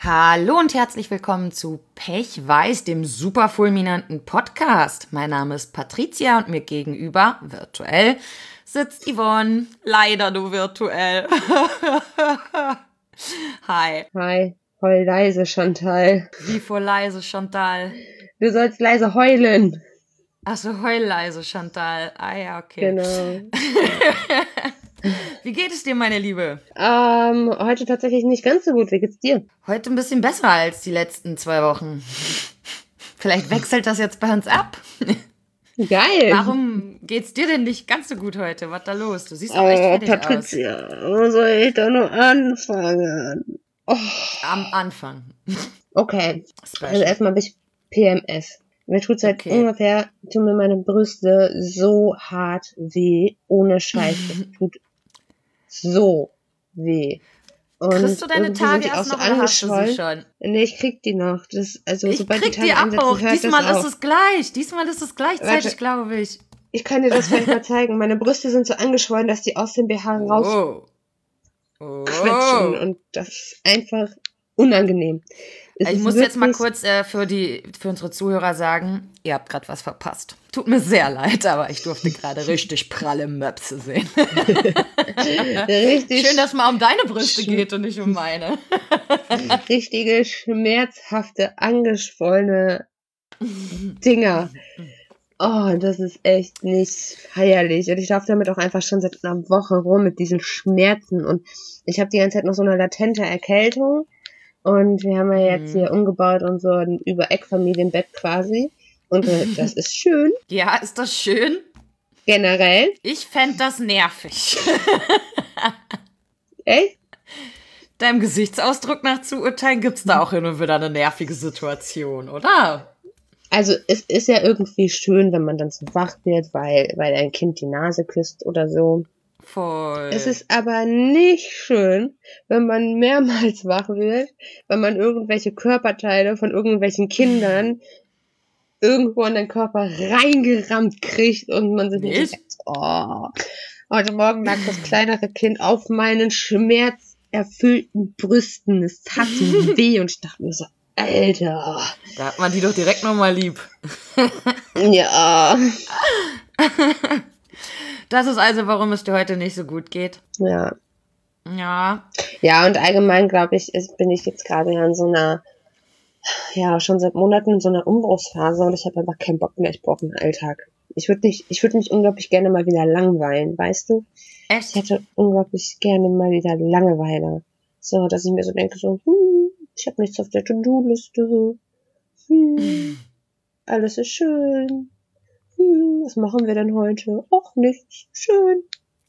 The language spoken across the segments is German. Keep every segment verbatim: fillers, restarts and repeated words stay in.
Hallo und herzlich willkommen zu Pechweiß, dem super fulminanten Podcast. Mein Name ist Patricia und mir gegenüber, virtuell, sitzt Yvonne. Leider nur virtuell. Hi. Hi, heul leise, Chantal. Wie vor leise, Chantal? Du sollst leise heulen. Ach so, heul leise, Chantal. Ah ja, okay. Genau. Wie geht es dir, meine Liebe? Ähm, heute tatsächlich nicht ganz so gut. Wie geht's dir? Heute ein bisschen besser als die letzten zwei Wochen. Vielleicht wechselt das jetzt bei uns ab. Geil. Warum geht's dir denn nicht ganz so gut heute? Was da los? Du siehst auch Oh, echt fertig Patricia, wo soll ich da nur anfangen? Oh. Am Anfang. Okay, Special. also erstmal habe ich P M S. Mir tut seit Okay. ungefähr, tun mir meine Brüste so hart weh, ohne Scheiß. Es tut so weh. Und Kriegst du deine irgendwie Tage sind die erst auch noch so oder hast du sie angeschwollen. schon? Nee, ich krieg die noch. Das, also, Ich sobald krieg die die Tage einsetzen, auch. hört Diesmal das ist auf. es gleich. Diesmal ist es gleichzeitig, Warte. glaube ich. Ich kann dir das vielleicht mal zeigen. Meine Brüste sind so angeschwollen, dass die aus dem B H rausquetschen. Oh. Oh. Und das ist einfach unangenehm. Es Ich ist muss jetzt mal wirklich- kurz äh, für, die, für unsere Zuhörer sagen, ihr habt gerade was verpasst. Tut mir sehr leid, aber ich durfte gerade richtig pralle Möpse sehen. richtig, Schön, dass es mal um deine Brüste geht und nicht um meine. richtige, schmerzhafte, angeschwollene Dinger. Oh, das ist echt nicht feierlich. Und ich laufe damit auch einfach schon seit einer Woche rum mit diesen Schmerzen. Und ich habe die ganze Zeit noch so eine latente Erkältung. Und wir haben ja jetzt Mhm. hier umgebaut und so ein Über-Eck-Familienbett quasi. Und äh, das ist schön, Ja, ist das schön? generell. Ich fänd das nervig. Echt? Deinem Gesichtsausdruck nach zu urteilen, gibt's da auch hin und wieder eine nervige Situation, oder? Also es ist ja irgendwie schön, wenn man dann so wach wird, weil, weil ein Kind die Nase küsst oder so. Voll. Es ist aber nicht schön, wenn man mehrmals wach wird, wenn man irgendwelche Körperteile von irgendwelchen Kindern irgendwo in den Körper reingerammt kriegt und man sich Nicht? nicht denkt, oh, heute Morgen lag das kleinere Kind auf meinen schmerzerfüllten Brüsten. Es tat so weh und ich dachte mir so, Alter, Da hat man die doch direkt nochmal lieb. ja, Das ist also, warum es dir heute nicht so gut geht. ja. Ja. Ja, und allgemein, glaube ich, ist, bin ich jetzt gerade ja in so einer, ja, schon seit Monaten in so einer Umbruchsphase und ich habe einfach keinen Bock mehr. Ich brauche einen Alltag. Ich würde nicht, ich würde mich unglaublich gerne mal wieder langweilen, weißt du? Ich Echt? hätte unglaublich gerne mal wieder Langeweile. So, dass ich mir so denke, so, hm, ich habe nichts auf der To-Do-Liste. Hm, alles ist schön. Hm, was machen wir denn heute? Och, nichts. Schön.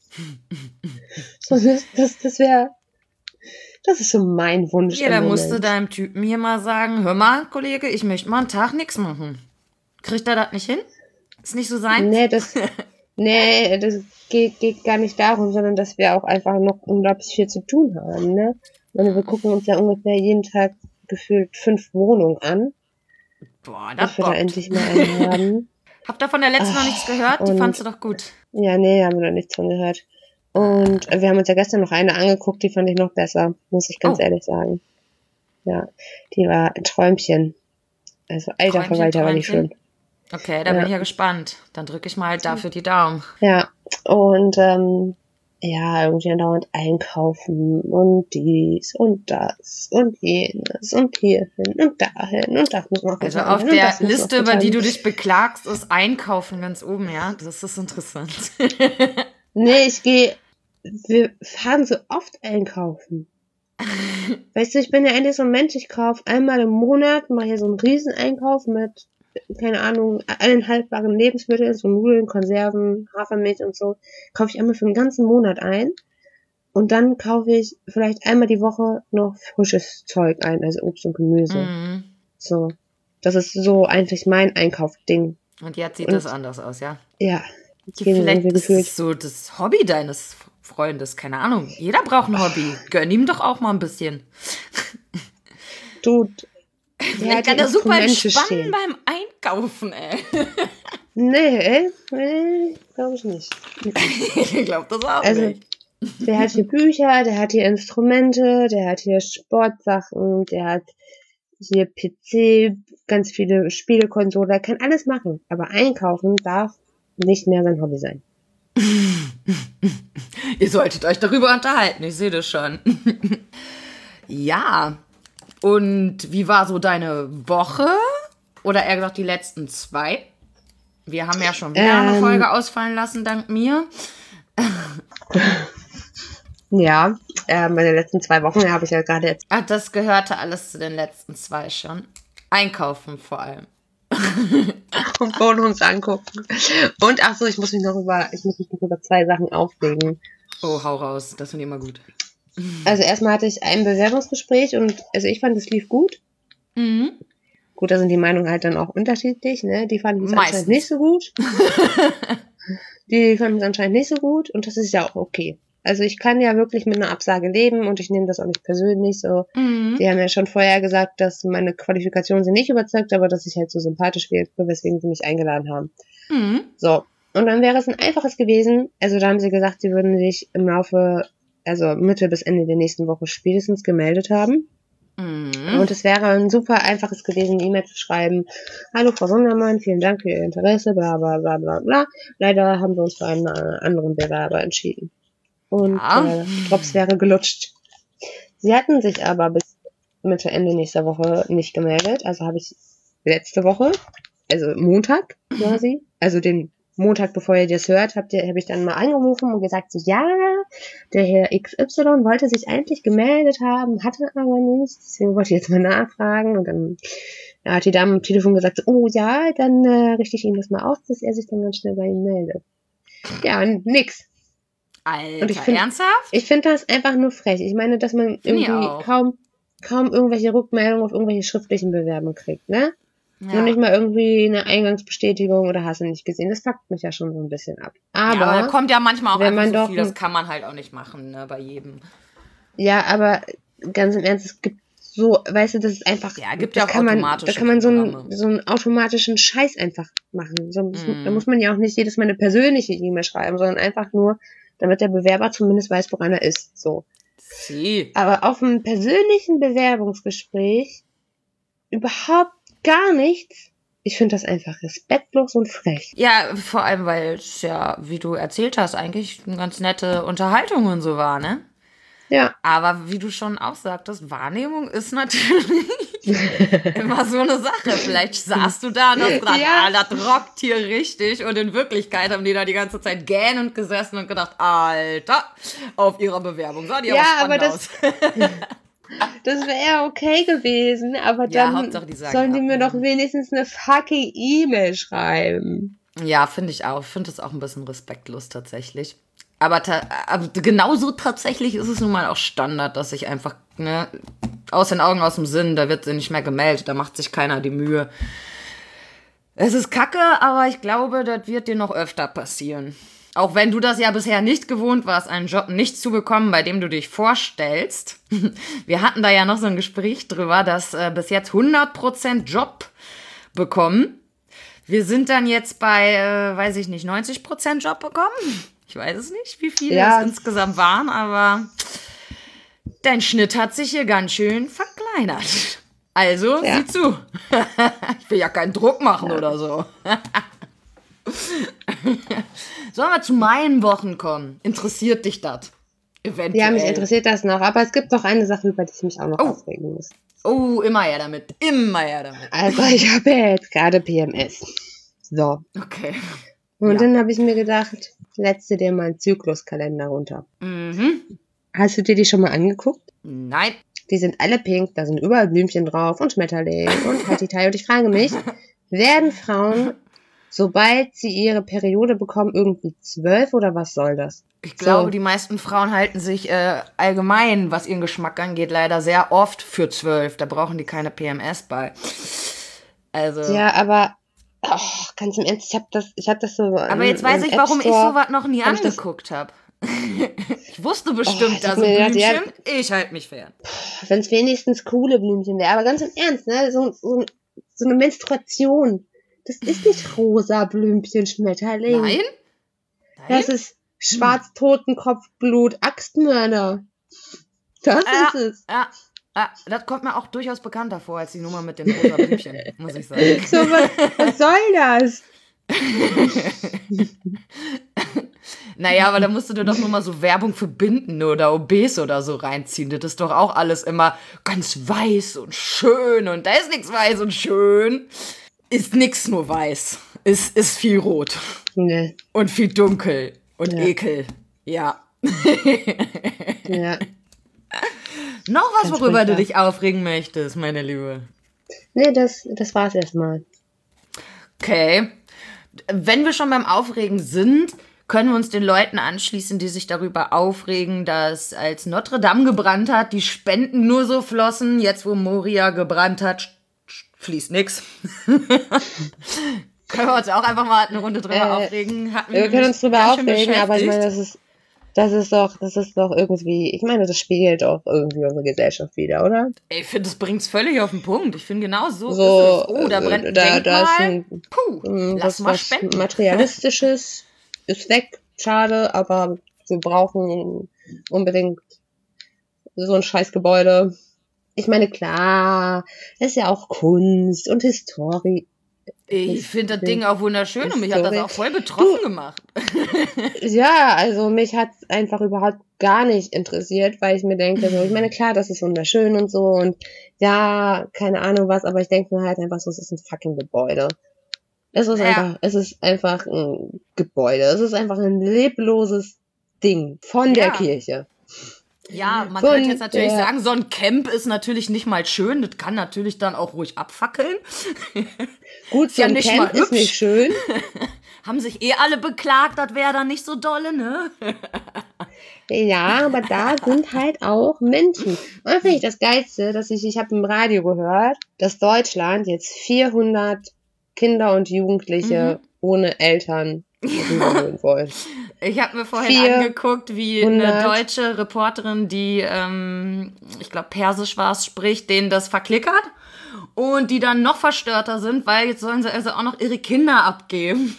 So, das, das, das wäre, das ist so mein Wunsch. Ja, da im musst du Moment. deinem Typen hier mal sagen, hör mal, Kollege, ich möchte mal einen Tag nichts machen. Kriegt er das nicht hin? Ist nicht so sein? Nee, das, nee, das geht, geht gar nicht darum, sondern dass wir auch einfach noch unglaublich viel zu tun haben, ne? Und wir gucken uns ja ungefähr jeden Tag gefühlt fünf Wohnungen an, Boah, das bis wir da bockt. endlich mal eine haben. Habt ihr von der letzten noch Ach, nichts gehört? Die und- fandst du doch gut. Ja, nee, haben wir noch nichts von gehört. Und äh, wir haben uns ja gestern noch eine angeguckt, die fand ich noch besser, muss ich ganz Oh. ehrlich sagen. Ja, die war ein Träumchen. Also, alter Träumchen, Verwalter, war die Träumchen. schön. Okay, da Ja. bin ich ja gespannt. Dann drücke ich mal dafür die Daumen. Ja, und ähm, ja, irgendwie andauernd einkaufen und dies und das und jenes und hierhin und dahin und das muss man Also getan auf werden und der das muss noch Liste, über getan die du werden. dich beklagst, ist Einkaufen ganz oben, ja? Das ist interessant. Nee, ich gehe, wir fahren so oft einkaufen. Weißt du, ich bin ja eigentlich so ein Mensch, ich kaufe einmal im Monat, mache hier so einen riesen Einkauf mit, keine Ahnung, allen haltbaren Lebensmitteln, so Nudeln, Konserven, Hafermilch und so, kaufe ich einmal für den ganzen Monat ein. Und dann kaufe ich vielleicht einmal die Woche noch frisches Zeug ein, also Obst und Gemüse. Mhm. So. Das ist so eigentlich mein Einkaufding. Und jetzt sieht Und- das anders aus, ja? Ja. Ich gehe Vielleicht irgendwie ist gefühlt. es so das Hobby deines Freundes, keine Ahnung. Jeder braucht ein Hobby. Gönn ihm doch auch mal ein bisschen. Du, Vielleicht kann er super entspannen beim Einkaufen, ey. Nee, nee, glaube ich nicht. Ich glaube das auch Also, nicht. Der hat hier Bücher, der hat hier Instrumente, der hat hier Sportsachen, der hat hier P C, ganz viele Spielekonsolen, er kann alles machen. Aber einkaufen darf nicht mehr sein Hobby sein. Ihr solltet euch darüber unterhalten, ich sehe das schon. Ja, und wie war so deine Woche? Oder eher gesagt die letzten zwei? Wir haben ja schon wieder ähm, eine Folge ausfallen lassen, dank mir. Ja, äh, meine letzten zwei Wochen habe ich ja gerade jetzt. Ach, das gehörte alles zu den letzten zwei schon. Einkaufen vor allem. Und Wohnungs angucken. Und ach so, ich muss mich noch über, ich muss mich noch über zwei Sachen aufregen. Oh, hau raus, das finde ich immer gut. Also erstmal hatte ich ein Bewerbungsgespräch und also ich fand, es lief gut. Mhm. Gut, da sind die Meinungen halt dann auch unterschiedlich, ne? Die fanden es anscheinend nicht so gut. Die fanden es anscheinend nicht so gut und das ist ja auch okay. Also ich kann ja wirklich mit einer Absage leben und ich nehme das auch nicht persönlich so. Mhm. Die haben ja schon vorher gesagt, dass meine Qualifikation sie nicht überzeugt, aber dass ich halt so sympathisch wirke, weswegen sie mich eingeladen haben. Mhm. So, und dann wäre es ein einfaches gewesen. Also da haben sie gesagt, sie würden sich im Laufe, also Mitte bis Ende der nächsten Woche spätestens gemeldet haben. Mhm. Und es wäre ein super einfaches gewesen, eine E-Mail zu schreiben. Hallo Frau Sundermann, vielen Dank für Ihr Interesse, bla bla bla bla bla. Leider haben wir uns für einen äh, anderen Bewerber entschieden. Und ja. äh, Drops wäre gelutscht. Sie hatten sich aber bis Mitte, Ende nächster Woche nicht gemeldet. Also habe ich letzte Woche, also Montag quasi, also den Montag, bevor ihr das hört, habt ihr, habe ich dann mal angerufen und gesagt, so, ja, der Herr X Y wollte sich eigentlich gemeldet haben, hatte aber nicht. Deswegen wollte ich jetzt mal nachfragen. Und dann ja, hat die Dame am Telefon gesagt, so, oh ja, dann äh, richte ich ihm das mal aus, dass er sich dann ganz schnell bei ihm meldet. Ja, nix. Alter, und ich find, ernsthaft? Ich finde das einfach nur frech. Ich meine, dass man irgendwie kaum, kaum irgendwelche Rückmeldungen auf irgendwelche schriftlichen Bewerbungen kriegt, ne? Ja. Und nicht mal irgendwie eine Eingangsbestätigung oder hast du nicht gesehen. Das fuckt mich ja schon so ein bisschen ab. Aber, ja, aber da kommt ja manchmal auch wenn einfach man so viel, doch, das kann man halt auch nicht machen, ne, bei jedem. Ja, aber ganz im Ernst, es gibt so, weißt du, das ist einfach, ja, gibt das ja auch kann man, automatische da kann man so Programme. einen, so einen automatischen Scheiß einfach machen. So, mm. Da muss man ja auch nicht jedes Mal eine persönliche E-Mail schreiben, sondern einfach nur, damit der Bewerber zumindest weiß, woran er ist. So. Sie. Aber auf einem persönlichen Bewerbungsgespräch überhaupt gar nichts. Ich finde das einfach respektlos und frech. Ja, vor allem, weil es ja, wie du erzählt hast, eigentlich eine ganz nette Unterhaltung und so war, ne? Ja. Aber wie du schon auch sagtest, Wahrnehmung ist natürlich immer so eine Sache. Vielleicht saßt du da und hast gedacht, ja. ah, das rockt hier richtig. Und in Wirklichkeit haben die da die ganze Zeit gähnend gesessen und gedacht, Alter, auf ihrer Bewerbung sah die ja, aber spannend aber das, aus. Das wäre okay gewesen, aber ja, dann die sollen die mir doch wenigstens eine fucking E-Mail schreiben. Ja, finde ich auch. Ich finde das auch ein bisschen respektlos tatsächlich. Aber, ta- aber genauso tatsächlich ist es nun mal auch Standard, dass sich einfach, ne, aus den Augen, aus dem Sinn, da wird sie nicht mehr gemeldet, da macht sich keiner die Mühe. Es ist kacke, aber ich glaube, das wird dir noch öfter passieren. Auch wenn du das ja bisher nicht gewohnt warst, einen Job nicht zu bekommen, bei dem du dich vorstellst. Wir hatten da ja noch so ein Gespräch drüber, dass äh, bis jetzt hundert Prozent Job bekommen. Wir sind dann jetzt bei, äh, weiß ich nicht, neunzig Prozent Job bekommen. Ich weiß es nicht, wie viele ja. es insgesamt waren, aber dein Schnitt hat sich hier ganz schön verkleinert. Also, ja. sieh zu. Ich will ja keinen Druck machen ja. oder so. Sollen wir zu meinen Wochen kommen? Interessiert dich das? Eventuell. Ja, mich interessiert das noch. Aber es gibt noch eine Sache, über die ich mich auch noch oh. aufregen muss. Oh, immer her damit. Immer her damit. Also, ich habe ja jetzt gerade P M S. So. Okay. Und ja. dann habe ich mir gedacht, lädst du dir mal einen Zykluskalender runter. Mhm. Hast du dir die schon mal angeguckt? Nein. Die sind alle pink, da sind überall Blümchen drauf und Schmetterling und Hattitai. Und ich frage mich, werden Frauen, sobald sie ihre Periode bekommen, irgendwie zwölf oder was soll das? Ich glaube, so. Die meisten Frauen halten sich äh, allgemein, was ihren Geschmack angeht, leider sehr oft für zwölf. Da brauchen die keine P M S bei. Also. Ja, aber oh, ganz im Ernst, ich habe das, ich hab das so. Aber jetzt weiß ich, warum ich sowas noch nie hab angeguckt habe. Ich wusste bestimmt, oh, dass ein Blümchen, ja, ich halte mich fern. Wenn es wenigstens coole Blümchen wäre, aber ganz im Ernst, ne, so, so, so eine Menstruation, das ist nicht rosa Blümchen Schmetterling. Nein? Nein? Das ist Schwarz-Totenkopf-Blut, Axtmörder. Das Ja, ist es. ja, ja, das kommt mir auch durchaus bekannter vor als die Nummer mit den rosa Blümchen, muss ich sagen. So, was, was soll das? Naja, aber da musst du dir doch nur mal so Werbung für Binden oder O Bs oder so reinziehen. Das ist doch auch alles immer ganz weiß und schön und da ist nichts weiß und schön. Ist nix nur weiß. Ist, ist viel rot. Nee. Und viel dunkel und Ja. Ekel. Ja. Ja. Noch was, Ganz worüber du furchtbar. dich aufregen möchtest, meine Liebe. Nee, das, das war's erstmal. Okay. Wenn wir schon beim Aufregen sind, können wir uns den Leuten anschließen, die sich darüber aufregen, dass als Notre Dame gebrannt hat, die Spenden nur so flossen. Jetzt, wo Moria gebrannt hat, sch- sch- fließt nix. Können wir uns auch einfach mal eine Runde drüber Äh, aufregen. Hat mich Wir können nämlich uns drüber ganz schön aufregen, aber ich beschäftigt. meine, das ist, das ist doch, das ist doch irgendwie, ich meine, das spiegelt auch irgendwie unsere Gesellschaft wieder, oder? Ey, ich finde, das bringt's völlig auf den Punkt. Ich finde, genau so, So, ist es. Oh, da äh, brennt ein da- da ist Denkmal. ein- Puh, Mm, lass was, mal was spenden. Materialistisches ist weg, schade, aber wir brauchen unbedingt so ein scheiß Gebäude. Ich meine, klar, es ist ja auch Kunst und Historie. Ich finde das Ding auch wunderschön und mich hat das Sorry. auch voll betroffen gemacht. Ja, also mich hat's einfach überhaupt gar nicht interessiert, weil ich mir denke, so, ich meine, klar, das ist wunderschön und so und ja, keine Ahnung was, aber ich denke mir halt einfach so, es ist ein fucking Gebäude. Es ist Ja. einfach, es ist einfach ein Gebäude. Es ist einfach ein lebloses Ding von der Ja. Kirche. Ja, man So könnte ein- jetzt natürlich ja. sagen, so ein Camp ist natürlich nicht mal schön. Das kann natürlich dann auch ruhig abfackeln. Gut, so ja ein nicht Camp mal ist nicht hübsch. schön. Haben sich eh alle beklagt, das wäre dann nicht so dolle, ne? Ja, aber da sind halt auch Menschen. Und das finde ich das Geilste, dass ich, ich habe im Radio gehört, dass Deutschland jetzt vierhundert Kinder und Jugendliche Mhm. ohne Eltern rüberholen wollen. Ich habe mir vorhin Vier- angeguckt, wie eine hundert. deutsche Reporterin, die, ähm, ich glaube, Persisch war es, spricht, denen das verklickert. Und die dann noch verstörter sind, weil jetzt sollen sie also auch noch ihre Kinder abgeben.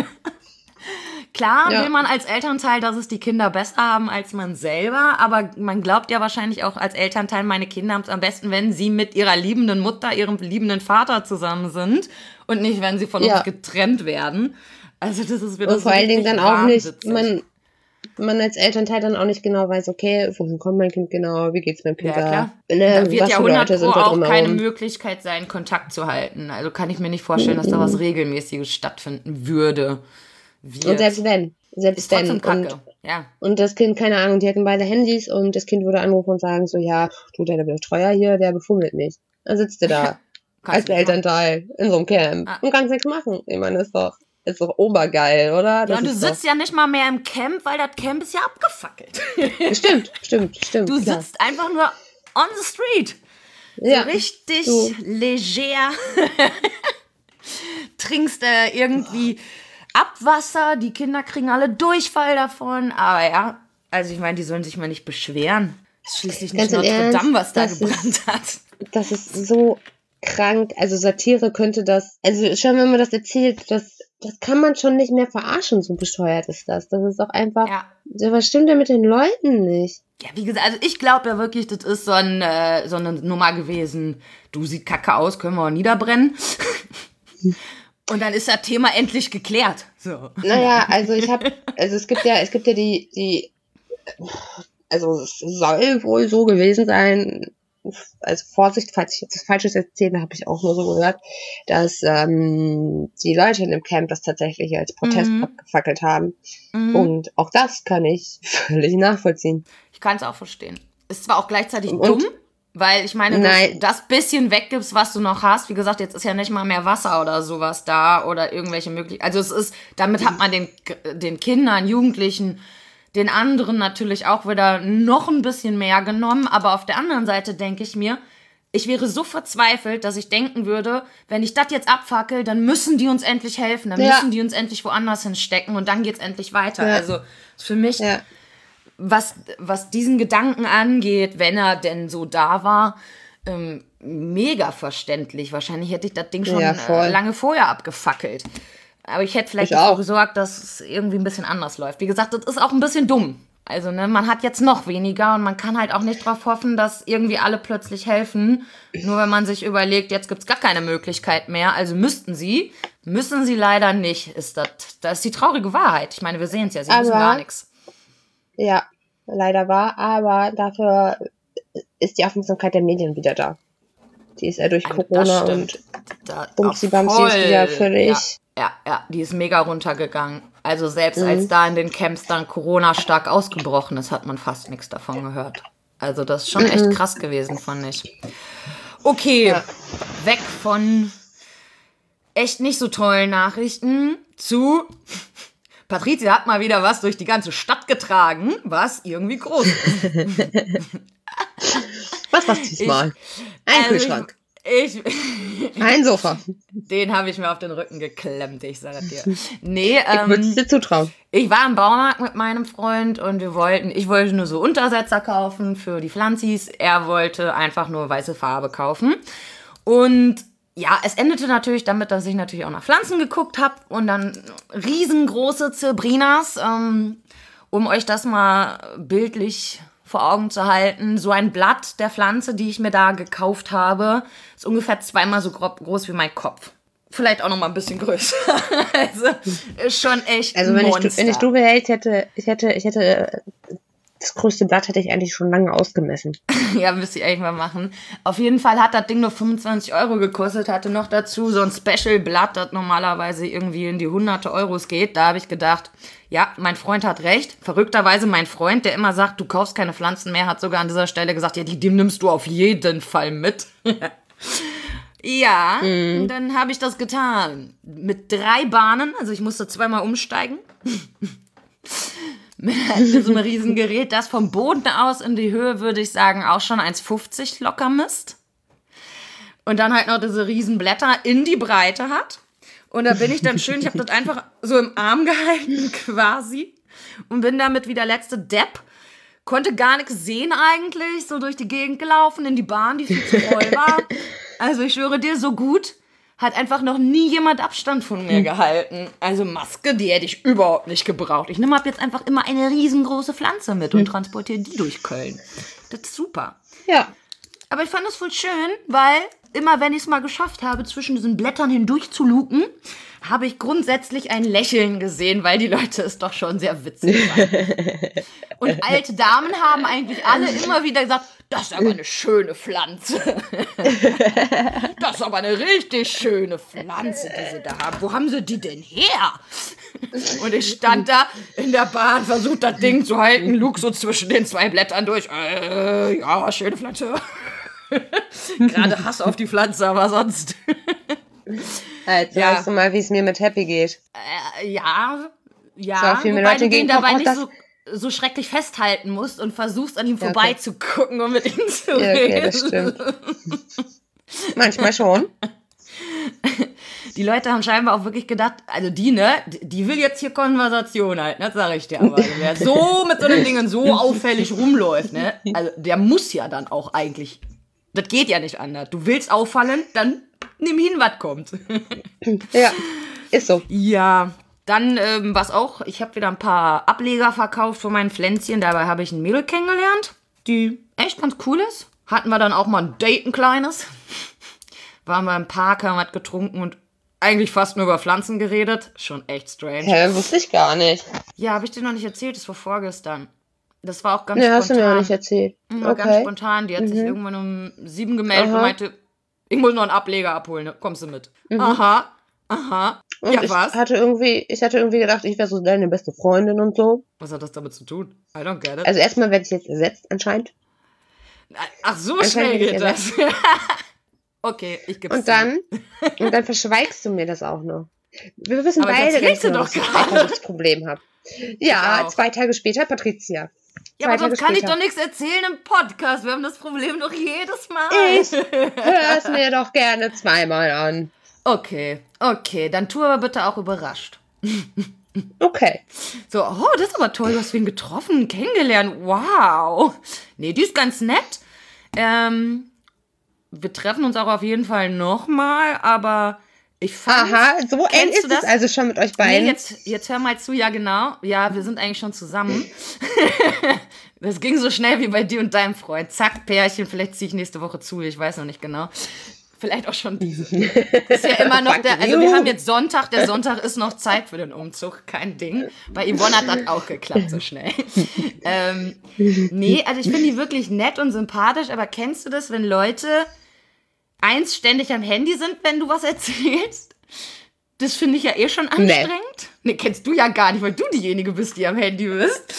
Klar Ja. will man als Elternteil, dass es die Kinder besser haben als man selber, aber man glaubt ja wahrscheinlich auch als Elternteil, meine Kinder haben es am besten, wenn sie mit ihrer liebenden Mutter, ihrem liebenden Vater zusammen sind und nicht, wenn sie von Ja. uns getrennt werden. Also das ist wieder Und vor so allen Dingen richtig dann auch nicht, wahnwitzig. man, man als Elternteil dann auch nicht genau weiß, okay, wohin kommt mein Kind genau, wie geht's meinem Kind Ja, da, klar. ne, Da wird was ja für hundert Leute Pro sind da auch keine drumherum. Möglichkeit sein, Kontakt zu halten. Also kann ich mir nicht vorstellen, dass da was Regelmäßiges stattfinden würde. Wird. Und selbst wenn, selbst ist trotzdem wenn. Kacke. Und, Ja. und das Kind, keine Ahnung, die hatten beide Handys und das Kind würde anrufen und sagen so, ja, du, deine Betreuer hier, der befummelt mich. Dann sitzt du da, als Kannst du nicht Elternteil, in so einem Camp Ah. und kannst nichts machen. Ich meine, das ist doch, ist doch obergeil, oder? Ja, Das und du ist sitzt ja nicht mal mehr im Camp, weil das Camp ist ja abgefackelt. doch, stimmt, stimmt, stimmt. Du klar. sitzt einfach nur on the street. ja, So richtig so. leger. Trinkst äh, irgendwie Abwasser. Die Kinder kriegen alle Durchfall davon. Aber ja, also ich meine, die sollen sich mal nicht beschweren. Es ist schließlich nicht Ganz im Notre Ernst, Dame, was da das gebrannt ist- hat. Das ist so krank. Also Satire könnte das, also schon wenn man das erzählt, das, das kann man schon nicht mehr verarschen, so bescheuert ist das. Das ist doch einfach, Ja. ja, was stimmt denn mit den Leuten nicht? Ja, wie gesagt, also ich glaube ja wirklich, das ist so, ein, äh, so eine Nummer gewesen. Du, sieht kacke aus, können wir auch niederbrennen. Und dann ist das Thema endlich geklärt. So. Naja, also ich habe, also es gibt ja, es gibt ja die, die, also es soll wohl so gewesen sein, also Vorsicht, falls ich jetzt was Falsches erzähle, habe ich auch nur so gehört, dass ähm, die Leute in dem Camp das tatsächlich als Protest Mhm. abgefackelt haben. Mhm. Und auch das kann ich völlig nachvollziehen. Ich kann es auch verstehen. Ist zwar auch gleichzeitig Und- dumm, weil ich meine, Nein. du das bisschen weggibst, was du noch hast. Wie gesagt, jetzt ist ja nicht mal mehr Wasser oder sowas da oder irgendwelche Möglichkeiten. Also es ist, damit hat man den, den Kindern, Jugendlichen, den anderen natürlich auch wieder noch ein bisschen mehr genommen. Aber auf der anderen Seite denke ich mir, ich wäre so verzweifelt, dass ich denken würde, wenn ich das jetzt abfackel, dann müssen die uns endlich helfen. Dann Ja. müssen die uns endlich woanders hinstecken und dann geht's endlich weiter. Ja. Also für mich Ja. was, was diesen Gedanken angeht, wenn er denn so da war, ähm, mega verständlich. Wahrscheinlich hätte ich das Ding schon Ja, äh, voll. lange vorher abgefackelt. Aber ich hätte vielleicht Ich dafür auch. gesorgt, dass es irgendwie ein bisschen anders läuft. Wie gesagt, das ist auch ein bisschen dumm. Also, ne, man hat jetzt noch weniger und man kann halt auch nicht drauf hoffen, dass irgendwie alle plötzlich helfen. Nur wenn man sich überlegt, jetzt gibt's gar keine Möglichkeit mehr, also müssten sie, müssen sie leider nicht. Ist das, das ist die traurige Wahrheit. Ich meine, wir sehen es ja, sie wissen Aber- gar nichts. Ja, leider war, aber dafür ist die Aufmerksamkeit der Medien wieder da. Die ist ja durch Das Corona stimmt. und Da, Bumsi auch Bamsi ist voll. wieder völlig. Ja, ja, ja, die ist mega runtergegangen. Also selbst Mhm. als da in den Camps dann Corona stark ausgebrochen ist, hat man fast nichts davon gehört. Also das ist schon echt krass gewesen, fand ich. Okay, Ja. weg von echt nicht so tollen Nachrichten zu Patricia hat mal wieder was durch die ganze Stadt getragen, was irgendwie groß ist. Was war's diesmal? Ein Also Kühlschrank. Ich, ich, Ein Sofa. den habe ich mir auf den Rücken geklemmt, ich sage dir. Nee, Ich würde es ähm, dir zutrauen. ich war im Baumarkt mit meinem Freund und wir wollten, ich wollte nur so Untersetzer kaufen für die Pflanzis. Er wollte einfach nur weiße Farbe kaufen. Und ja, es endete natürlich damit, dass ich natürlich auch nach Pflanzen geguckt habe und dann riesengroße Zebrinas, ähm, um euch das mal bildlich vor Augen zu halten. So ein Blatt der Pflanze, die ich mir da gekauft habe, ist ungefähr zweimal so grob, groß wie mein Kopf. Vielleicht auch noch mal ein bisschen größer. Also ist schon echt Also ein wenn ich, Monster. du- wenn ich du wäre, ich hätte, ich hätte, ich hätte, äh, das größte Blatt hätte ich eigentlich schon lange ausgemessen. Ja, müsste ich eigentlich mal machen. Auf jeden Fall hat das Ding nur fünfundzwanzig Euro gekostet, hatte noch dazu so ein Special-Blatt, das normalerweise irgendwie in die hunderte Euros geht. Da habe ich gedacht, ja, mein Freund hat recht. Verrückterweise mein Freund, der immer sagt, du kaufst keine Pflanzen mehr, hat sogar an dieser Stelle gesagt, ja, die, die nimmst du auf jeden Fall mit. Ja, und dann habe ich das getan. Mit drei Bahnen, also ich musste zweimal umsteigen. Mit so einem riesen Gerät, das vom Boden aus in die Höhe, würde ich sagen, auch schon eins fünfzig locker misst. Und dann halt noch diese riesen Blätter in die Breite hat. Und da bin ich dann schön, ich habe das einfach so im Arm gehalten quasi und bin damit wie der letzte Depp. Konnte gar nichts sehen eigentlich, so durch die Gegend gelaufen, in die Bahn, die viel zu voll war. Also ich schwöre dir, so gut hat einfach noch nie jemand Abstand von mir gehalten. Also Maske, die hätte ich überhaupt nicht gebraucht. Ich nehme ab jetzt einfach immer eine riesengroße Pflanze mit und transportiere die durch Köln. Das ist super. Ja. Aber ich fand das voll schön, weil immer wenn ich es mal geschafft habe, zwischen diesen Blättern hindurch zu luken, habe ich grundsätzlich ein Lächeln gesehen, weil die Leute es doch schon sehr witzig fanden. Und alte Damen haben eigentlich alle immer wieder gesagt, das ist aber eine schöne Pflanze. Das ist aber eine richtig schöne Pflanze, die sie da haben. Wo haben sie die denn her? Und ich stand da in der Bahn, versucht das Ding zu halten, lug so zwischen den zwei Blättern durch. Äh, ja, schöne Pflanze. Gerade Hass auf die Pflanze, aber sonst. Jetzt Ja. weißt du mal, wie es mir mit Happy geht. Äh, ja, ja. So, viel mehr Wobei Leute du den gegen- dabei oh, nicht das- so, so schrecklich festhalten musst und versuchst, an ihm Ja, okay. vorbeizugucken und mit ihm zu Ja, reden. okay, das stimmt. Manchmal schon. Die Leute haben scheinbar auch wirklich gedacht, also die, ne, die will jetzt hier Konversation halten, das sage ich dir aber. Also wer so mit so einem Dingen so auffällig rumläuft, ne, also der muss ja dann auch eigentlich, das geht ja nicht anders. Du willst auffallen, dann nimm hin, was kommt. Ja, ist so. Ja, dann, ähm, was auch, ich habe wieder ein paar Ableger verkauft von meinen Pflänzchen, dabei habe ich ein Mädel kennengelernt, die echt ganz cool ist. Hatten wir dann auch mal ein Date, ein kleines. Waren wir im Park, haben was getrunken und eigentlich fast nur über Pflanzen geredet. Schon echt strange. Hä, wusste ich gar nicht. Ja, habe ich dir noch nicht erzählt, das war vorgestern. Das war auch ganz Ne, hast du spontan. mir auch nicht erzählt. Ja, ganz Okay. spontan. Die hat sich irgendwann um sieben gemeldet Aha. und meinte, ich muss noch einen Ableger abholen, ne? Kommst du mit? Aha, aha. Und ja, ich was? hatte irgendwie, ich hatte irgendwie gedacht, ich wäre so deine beste Freundin und so. Was hat das damit zu tun? I don't get it. Also erstmal werde ich jetzt ersetzt anscheinend. Ach, so Dann schnell kann ich geht ja das. Okay, ich geb's Und dann, und dann verschweigst du mir das auch noch. Wir wissen Aber ich beide erzähl's ganz dir genau, doch dass ich ein gerade. Eifersuchtsproblem habe. Ja, auch. zwei Tage später, Patricia. Ja, aber Zwei sonst Tage kann ich später. doch nichts erzählen im Podcast. Wir haben das Problem doch jedes Mal. Ich hör es mir doch gerne zweimal an. Okay, okay, dann tu aber bitte auch überrascht. Okay. So, oh, das ist aber toll, du hast wen getroffen, kennengelernt, wow. Nee, die ist ganz nett. Ähm, wir treffen uns auch auf jeden Fall nochmal, aber Ich fand, Aha, so eng kennst ist du das? es also schon mit euch beiden. Nee, jetzt, jetzt hör mal zu, ja genau. Ja, wir sind eigentlich schon zusammen. Das ging so schnell wie bei dir und deinem Freund. Zack, Pärchen, vielleicht ziehe ich nächste Woche zu, ich weiß noch nicht genau. Vielleicht auch schon diese. Das ist ja immer noch der, also wir haben jetzt Sonntag, der Sonntag ist noch Zeit für den Umzug, kein Ding. Bei Yvonne hat das auch geklappt so schnell. ähm, nee, also ich finde die wirklich nett und sympathisch, aber kennst du das, wenn Leute eins ständig am Handy sind, wenn du was erzählst? Das finde ich ja eh schon anstrengend. Nee. nee, kennst du ja gar nicht, weil du diejenige bist, die am Handy bist.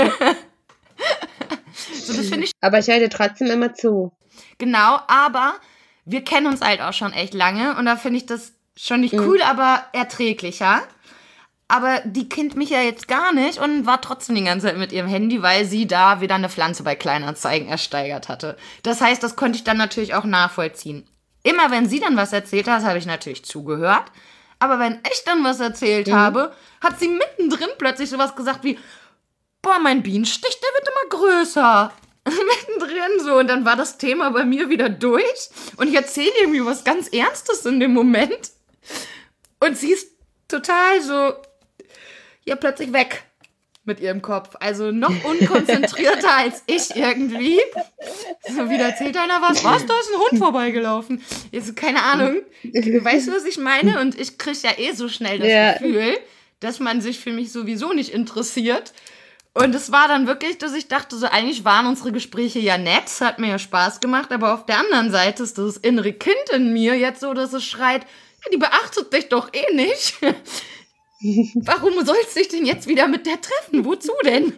So, das finde ich. Aber ich höre dir trotzdem immer zu. Genau, aber wir kennen uns halt auch schon echt lange und da finde ich das schon nicht cool, mhm. aber erträglicher. Aber die kennt mich ja jetzt gar nicht und war trotzdem die ganze Zeit mit ihrem Handy, weil sie da wieder eine Pflanze bei Kleinanzeigen ersteigert hatte. Das heißt, das konnte ich dann natürlich auch nachvollziehen. Immer wenn sie dann was erzählt hat, habe ich natürlich zugehört. Aber wenn ich dann was erzählt mhm. habe, hat sie mittendrin plötzlich sowas gesagt wie, boah, mein Bienenstich, der wird immer größer. Mittendrin so. Und dann war das Thema bei mir wieder durch. Und ich erzähle irgendwie was ganz Ernstes in dem Moment. Und sie ist total so, ja, plötzlich weg mit ihrem Kopf. Also noch unkonzentrierter als ich irgendwie. So, wieder erzählt einer was. Was, da ist ein Hund vorbeigelaufen. Jetzt, keine Ahnung. Weißt du, was ich meine? Und ich kriege ja eh so schnell das ja. Gefühl, dass man sich für mich sowieso nicht interessiert. Und es war dann wirklich, dass ich dachte, so eigentlich waren unsere Gespräche ja nett, es hat mir ja Spaß gemacht, aber auf der anderen Seite ist das innere Kind in mir jetzt so, dass es schreit, ja, die beachtet dich doch eh nicht. Warum sollst du dich denn jetzt wieder mit der treffen? Wozu denn?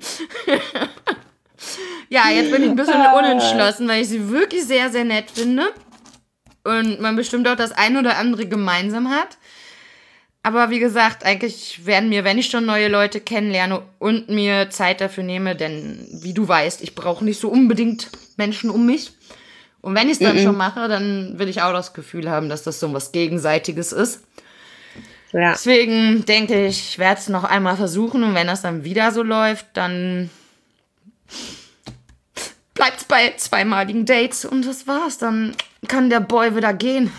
Ja, jetzt bin ich ein bisschen unentschlossen, weil ich sie wirklich sehr, sehr nett finde. Und man bestimmt auch das ein oder andere gemeinsam hat. Aber wie gesagt, eigentlich werden mir, wenn ich schon neue Leute kennenlerne und mir Zeit dafür nehme, denn wie du weißt, ich brauche nicht so unbedingt Menschen um mich. Und wenn ich es dann mm-mm. schon mache, dann will ich auch das Gefühl haben, dass das so was Gegenseitiges ist. Ja. Deswegen denke ich, ich werde es noch einmal versuchen und wenn das dann wieder so läuft, dann bleibt es bei zweimaligen Dates und das war's. Dann kann der Boy wieder gehen.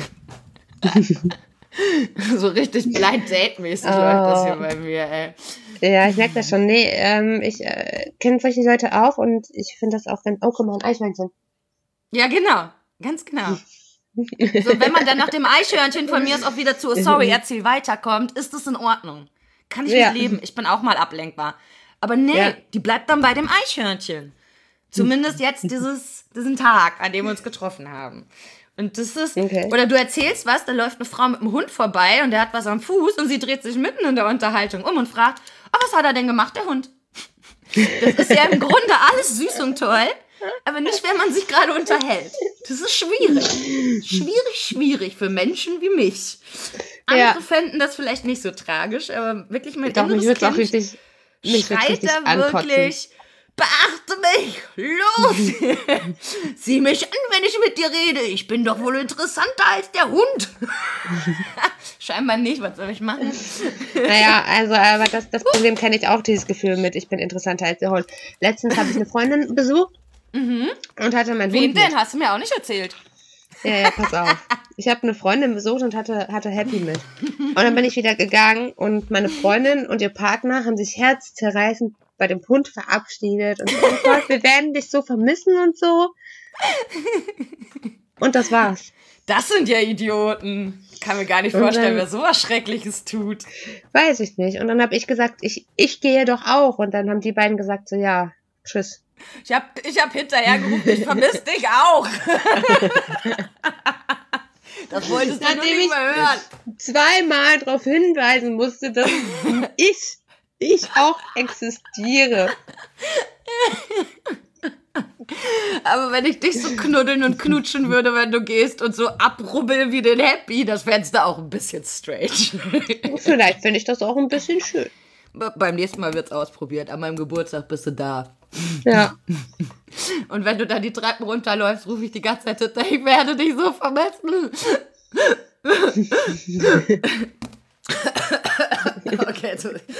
So richtig Blind Date-mäßig oh. läuft das hier bei mir, ey. Ja, ich merke das schon. Nee, ähm, ich äh, kenne solche Leute auch und ich finde das auch ganz... Oh, guck mal, ein Eichhörnchen. Ja, genau. Ganz genau. So, wenn man dann nach dem Eichhörnchen von mir aus auch wieder zu sorry, erzähl weiter kommt, ist das in Ordnung. Kann ich ja. nicht leben. Ich bin auch mal ablenkbar. Aber nee, ja. die bleibt dann bei dem Eichhörnchen. Zumindest jetzt dieses, diesen Tag, an dem wir uns getroffen haben. Und das ist, okay. Oder du erzählst was, da läuft eine Frau mit einem Hund vorbei und der hat was am Fuß und sie dreht sich mitten in der Unterhaltung um und fragt, oh, was hat er denn gemacht, der Hund? Das ist ja im Grunde alles süß und toll, aber nicht, wenn man sich gerade unterhält. Das ist schwierig. Schwierig, schwierig für Menschen wie mich. Andere ja. fänden das vielleicht nicht so tragisch, aber wirklich mein Doch, inneres mich Kind auch richtig, mich schreit richtig da ankotzen. wirklich... Beachte mich! Los! Sieh mich an, wenn ich mit dir rede. Ich bin doch wohl interessanter als der Hund. Scheinbar nicht, was soll ich machen? Naja, also, aber das, das Problem kenne ich auch, dieses Gefühl mit, ich bin interessanter als der Hund. Letztens habe ich eine Freundin besucht mhm. und hatte mein Wen Hund denn? mit. Hast du mir auch nicht erzählt. Ja, ja, pass auf. Ich habe eine Freundin besucht und hatte, hatte Happy mit. Und dann bin ich wieder gegangen und meine Freundin und ihr Partner haben sich herzzerreißend bei dem Hund verabschiedet und oh Gott, wir werden dich so vermissen und so. Und das war's. Das sind ja Idioten. Kann mir gar nicht vorstellen, dann, wer sowas Schreckliches tut. Weiß ich nicht. Und dann habe ich gesagt, ich, ich gehe doch auch. Und dann haben die beiden gesagt so, ja, tschüss. Ich habe ich hab hinterher gerufen, ich vermisse dich auch. Das wolltest du nur nicht mehr hören. Zweimal darauf hinweisen musste, dass ich ich auch existiere. Aber wenn ich dich so knuddeln und knutschen würde, wenn du gehst und so abrubbel wie den Happy, das fändest du auch ein bisschen strange. Vielleicht finde ich das auch ein bisschen schön. Beim nächsten Mal wird's ausprobiert. An meinem Geburtstag bist du da. Ja. Und wenn du da die Treppen runterläufst, rufe ich die ganze Zeit, ich werde dich so vermissen. Okay,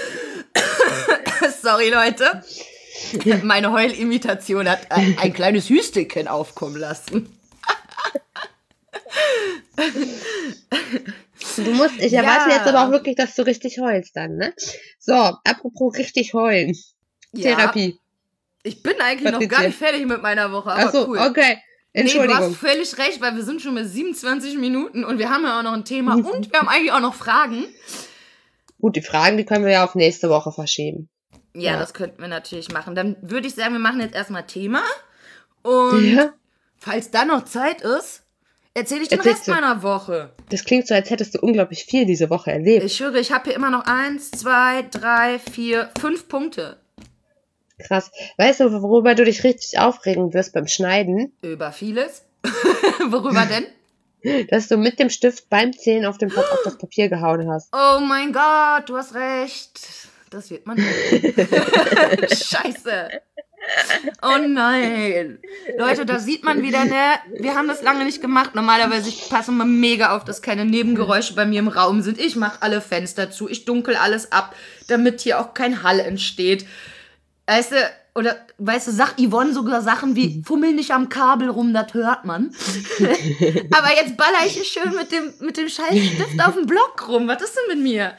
sorry Leute. Meine Heulimitation hat ein, ein kleines Hüstelchen aufkommen lassen. Du musst, ich Ja. erwarte jetzt aber auch wirklich, dass du richtig heulst dann, ne? So, apropos richtig heulen. Ja, Therapie. ich bin eigentlich noch Patricia. gar nicht fertig mit meiner Woche, aber Achso, cool. okay. Nee, du Entschuldigung. hast völlig recht, weil wir sind schon bei siebenundzwanzig Minuten und wir haben ja auch noch ein Thema und wir haben eigentlich auch noch Fragen. Gut, die Fragen, die können wir ja auf nächste Woche verschieben. Ja, Ja. das könnten wir natürlich machen. Dann würde ich sagen, wir machen jetzt erstmal Thema. Und Ja? falls da noch Zeit ist, erzähle ich den Erzählst Rest du. meiner Woche. Das klingt so, als hättest du unglaublich viel diese Woche erlebt. Ich schwöre, ich habe hier immer noch eins, zwei, drei, vier, fünf Punkte. Krass. Weißt du, worüber du dich richtig aufregen wirst beim Schneiden? Über vieles. Worüber denn? Dass du mit dem Stift beim Zählen auf, dem, auf das Papier gehauen hast. Oh mein Gott, du hast recht. Das wird man hören. Scheiße. Oh nein. Leute, da sieht man wieder, ne? Wir haben das lange nicht gemacht. Normalerweise, ich passe immer mega auf, dass keine Nebengeräusche bei mir im Raum sind. Ich mache alle Fenster zu. Ich dunkel alles ab, damit hier auch kein Hall entsteht. Weißt du, oder, weißt du, sagt Yvonne sogar Sachen wie, fummel nicht am Kabel rum, das hört man. Aber jetzt baller ich hier schön mit dem, mit dem scheiß Stift auf dem Block rum. Was ist denn mit mir?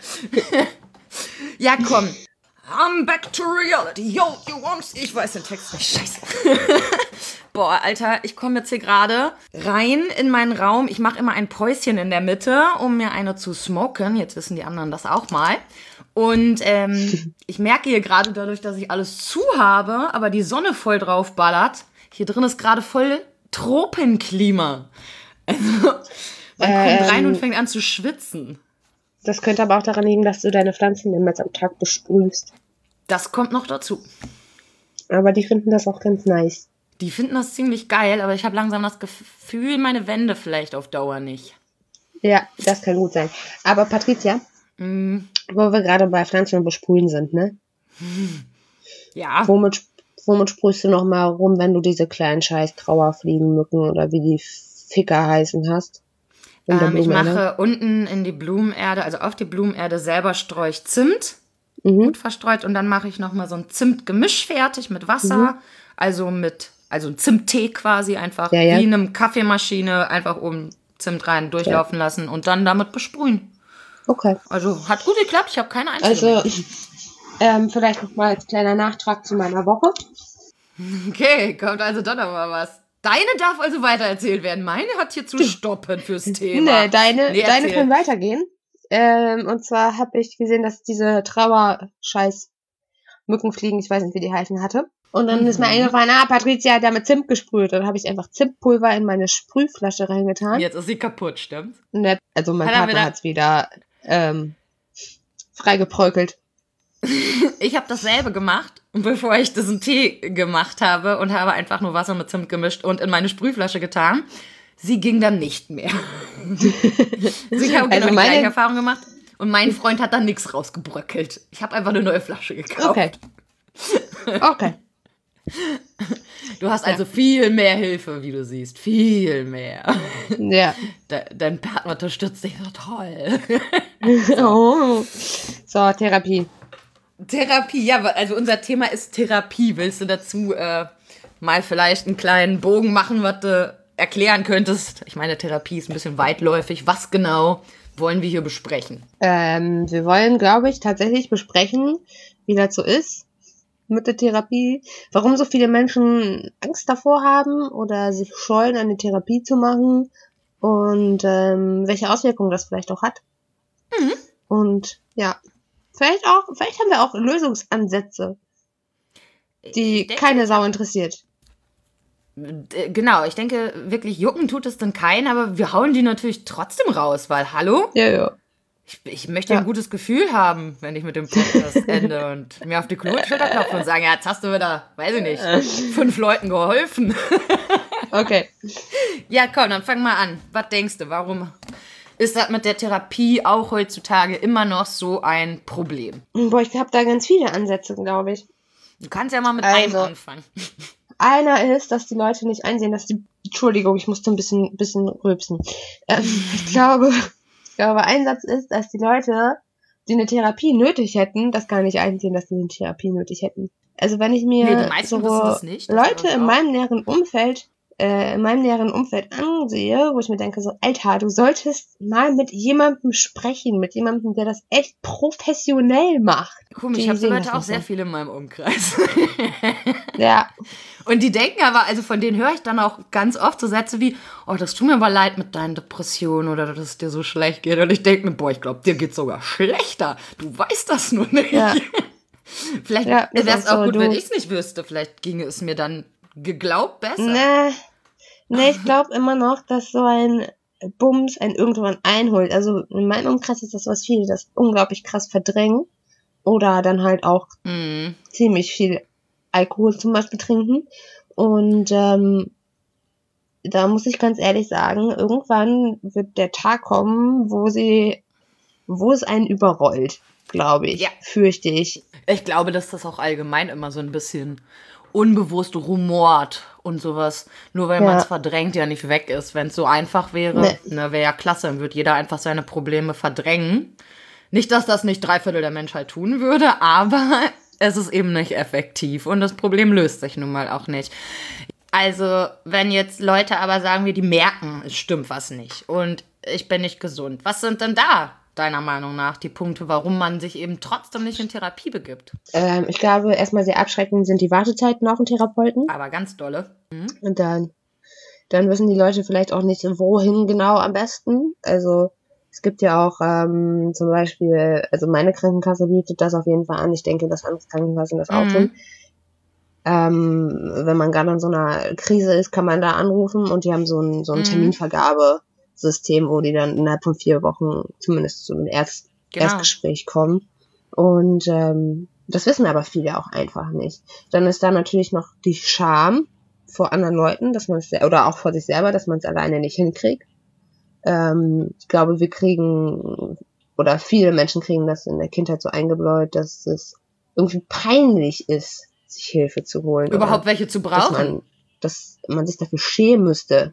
Ja, komm. I'm back to reality. Yo, you want... Ich weiß den Text nicht. Scheiße. Boah, Alter, ich komme jetzt hier gerade rein in meinen Raum. Ich mache immer ein Päuschen in der Mitte, um mir eine zu smoken. Jetzt wissen die anderen das auch mal. Und ähm, ich merke hier gerade dadurch, dass ich alles zu habe, aber die Sonne voll drauf ballert. Hier drin ist gerade voll Tropenklima. Also, man Ähm. kommt rein und fängt an zu schwitzen. Das könnte aber auch daran liegen, dass du deine Pflanzen mehrmals am Tag besprühst. Das kommt noch dazu. Aber die finden das auch ganz nice. Die finden das ziemlich geil, aber ich habe langsam das Gefühl, meine Wände vielleicht auf Dauer nicht. Ja, das kann gut sein. Aber Patricia, Mm, wo wir gerade bei Pflanzen und Besprühen sind, ne? ja, Womit, womit sprühst du nochmal rum, wenn du diese kleinen scheiß Trauerfliegenmücken oder wie die Ficker heißen hast? In der ähm, ich Blumenerde? mache unten in die Blumenerde, also auf die Blumenerde selber streue ich Zimt, Mhm. gut verstreut, und dann mache ich nochmal so ein Zimtgemisch fertig mit Wasser, Mhm. also mit, also ein Zimttee quasi einfach, Ja, ja. wie in einem Kaffeemaschine, einfach oben Zimt rein durchlaufen lassen und dann damit besprühen. Okay. Also hat gut geklappt, ich habe keine Einstellung Also, mehr. ähm, vielleicht noch mal als kleiner Nachtrag zu meiner Woche. Okay, kommt also doch noch mal was. Deine darf also weitererzählt werden. Meine hat hier zu stoppen fürs Thema. Nee, deine, Nee, deine erzähl. können weitergehen. Ähm, und zwar habe ich gesehen, dass diese Trauer-Scheiß-Mückenfliegen, ich weiß nicht, wie die heißen, hatte. Und dann Mhm. ist mir eingefallen, ah, Patricia hat ja mit Zimt gesprüht. Dann habe ich einfach Zimtpulver in meine Sprühflasche reingetan. Jetzt ist sie kaputt, stimmt? Nett. Also mein Hat er Partner wieder- hat's wieder ähm, freigeprökelt. Ich habe dasselbe gemacht, bevor ich diesen Tee gemacht habe und habe einfach nur Wasser mit Zimt gemischt und in meine Sprühflasche getan. Sie ging dann nicht mehr. Sie haben genau Also die meine- gleiche Erfahrung gemacht und mein Freund hat da nichts rausgebröckelt. Ich habe einfach eine neue Flasche gekauft. Okay. Okay. Du hast also viel mehr Hilfe, wie du siehst. Viel mehr. Ja. De dein Partner unterstützt dich so toll. Oh. So, Therapie. Therapie, ja, also unser Thema ist Therapie. Willst du dazu äh, mal vielleicht einen kleinen Bogen machen, was du erklären könntest? Ich meine, Therapie ist ein bisschen weitläufig. Was genau wollen wir hier besprechen? Ähm, wir wollen, glaube ich, tatsächlich besprechen, wie das so ist mit der Therapie, warum so viele Menschen Angst davor haben oder sich scheuen, eine Therapie zu machen und ähm, welche Auswirkungen das vielleicht auch hat. Mhm. Und ja, vielleicht auch, vielleicht haben wir auch Lösungsansätze, die Ich denke, keine Sau interessiert. äh, Genau, ich denke, wirklich jucken tut es dann keinen, aber wir hauen die natürlich trotzdem raus, weil, hallo? Ja, ja. Ich, ich möchte Ja. ein gutes Gefühl haben, wenn ich mit dem Podcast ende und mir auf die Schulter klopfen und sagen, ja, jetzt hast du wieder, weiß ich nicht, fünf Leuten geholfen. Okay. Ja, komm, dann fang mal an. Was denkst du, warum ist das mit der Therapie auch heutzutage immer noch so ein Problem? Boah, ich habe da ganz viele Ansätze, glaube ich. Du kannst ja mal mit Also. einem anfangen. Einer ist, dass die Leute nicht einsehen, dass die... Entschuldigung, ich musste ein bisschen, bisschen rülpsen. Ähm, ich glaube, ich glaube, ein Satz ist, dass die Leute, die eine Therapie nötig hätten, das gar nicht einsehen, dass sie eine Therapie nötig hätten. Also wenn ich mir Nee, die meisten so wissen das nicht, das Leute weiß ich in auch. meinem näheren Umfeld äh, in meinem näheren Umfeld ansehe, wo ich mir denke, so, Alter, du solltest mal mit jemandem sprechen, mit jemandem, der das echt professionell macht. Komisch, ich habe so Leute auch sehr viele in meinem Umkreis. Ja. Und die denken aber, also von denen höre ich dann auch ganz oft so Sätze wie, oh, das tut mir aber leid mit deinen Depressionen oder dass es dir so schlecht geht. Und ich denke mir, boah, ich glaube, dir geht's sogar schlechter. Du weißt das nur nicht. Ja. Vielleicht ja, wäre es auch, auch gut, du. wenn ich es nicht wüsste. Vielleicht ginge es mir dann geglaubt besser. Nee, nee ich glaube immer noch, dass so ein Bums einen irgendwann einholt. Also in meinem Umkreis ist das was viele, das unglaublich krass verdrängen. Oder dann halt auch mm. ziemlich viel Alkohol zum Beispiel trinken. Und ähm, da muss ich ganz ehrlich sagen, irgendwann wird der Tag kommen, wo sie, wo es einen überrollt, glaube ich, ja. fürchte ich. Ich glaube, dass das auch allgemein immer so ein bisschen unbewusst rumort und sowas. Nur weil ja. man es verdrängt, ja nicht weg ist. Wenn es so einfach wäre, nee. ne, wäre ja klasse, dann würde jeder einfach seine Probleme verdrängen. Nicht, dass das nicht drei Viertel der Menschheit tun würde, aber es ist eben nicht effektiv und das Problem löst sich nun mal auch nicht. Also, wenn jetzt Leute aber sagen, wir die merken, es stimmt was nicht und ich bin nicht gesund, was sind denn da deiner Meinung nach die Punkte, warum man sich eben trotzdem nicht in Therapie begibt? Ähm, ich glaube, erstmal sehr abschreckend sind die Wartezeiten auf den Therapeuten. Aber ganz dolle. Mhm. Und dann, dann wissen die Leute vielleicht auch nicht, wohin genau am besten. Also es gibt ja auch ähm, zum Beispiel, also meine Krankenkasse bietet das auf jeden Fall an. Ich denke, dass andere Krankenkassen das auch tun. Mhm. Ähm, wenn man gerade in so einer Krise ist, kann man da anrufen und die haben so ein, so ein mhm. Terminvergabesystem, wo die dann innerhalb von vier Wochen zumindest zu einem Erst- genau. Erstgespräch kommen. Und ähm, das wissen aber viele auch einfach nicht. Dann ist da natürlich noch die Scham vor anderen Leuten, dass man es, oder auch vor sich selber, dass man es alleine nicht hinkriegt. Ähm, ich glaube, wir kriegen, oder viele Menschen kriegen das in der Kindheit so eingebläut, dass es irgendwie peinlich ist, sich Hilfe zu holen. Überhaupt welche zu brauchen. Dass man, dass man sich dafür schämen müsste.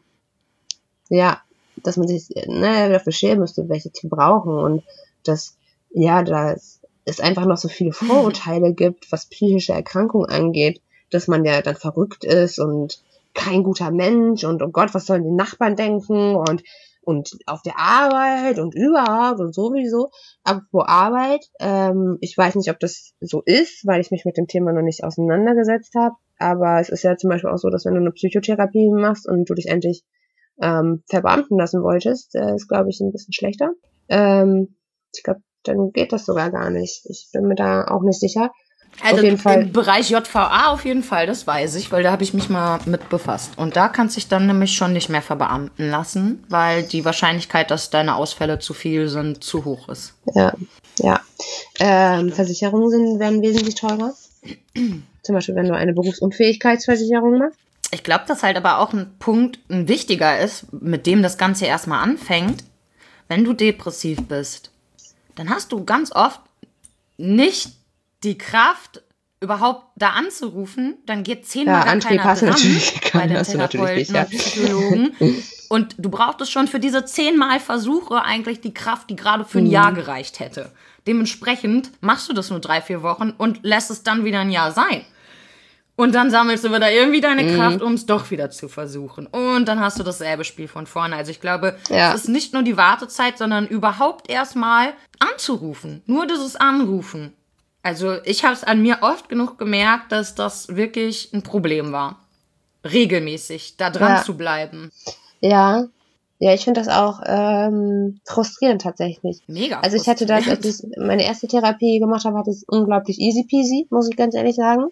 Ja, dass man sich ne, dafür schämen müsste, welche zu brauchen. Und dass, ja, da es einfach noch so viele Vorurteile gibt, was psychische Erkrankungen angeht, dass man ja dann verrückt ist und kein guter Mensch und oh Gott, was sollen die Nachbarn denken und und auf der Arbeit und überhaupt und sowieso. Apropos Arbeit, ähm, ich weiß nicht, ob das so ist, weil ich mich mit dem Thema noch nicht auseinandergesetzt habe, aber es ist ja zum Beispiel auch so, dass wenn du eine Psychotherapie machst und du dich endlich ähm, verbeamten lassen wolltest, äh, ist, glaube ich, ein bisschen schlechter. Ähm, ich glaube, dann geht das sogar gar nicht. Ich bin mir da auch nicht sicher. Also auf jeden Fall. Im Bereich J V A auf jeden Fall, das weiß ich, weil da habe ich mich mal mit befasst. Und da kannst du dich dann nämlich schon nicht mehr verbeamten lassen, weil die Wahrscheinlichkeit, dass deine Ausfälle zu viel sind, zu hoch ist. Ja, ja. Ähm, Versicherungen sind, werden wesentlich teurer. Zum Beispiel, wenn du eine Berufsunfähigkeitsversicherung machst. Ich glaube, dass halt aber auch ein Punkt, ein wichtiger ist, mit dem das Ganze erstmal anfängt. Wenn du depressiv bist, dann hast du ganz oft nicht die Kraft, überhaupt da anzurufen, dann geht zehnmal ja, gar keiner hast dran natürlich bei den Therapeuten nicht, ja. und Psychologen. Und du brauchtest schon für diese zehnmal Versuche eigentlich die Kraft, die gerade für ein mhm. Jahr gereicht hätte. Dementsprechend machst du das nur drei, vier Wochen und lässt es dann wieder ein Jahr sein. Und dann sammelst du wieder irgendwie deine mhm. Kraft, um es doch wieder zu versuchen. Und dann hast du dasselbe Spiel von vorne. Also ich glaube, ja. es ist nicht nur die Wartezeit, sondern überhaupt erstmal anzurufen. Nur dieses Anrufen. Also ich habe es an mir oft genug gemerkt, dass das wirklich ein Problem war. Regelmäßig da dran ja. zu bleiben. Ja, ja, ich finde das auch ähm, frustrierend tatsächlich. Mega Also ich hatte das, als ich meine erste Therapie gemacht habe, hatte ich es unglaublich easy peasy, muss ich ganz ehrlich sagen.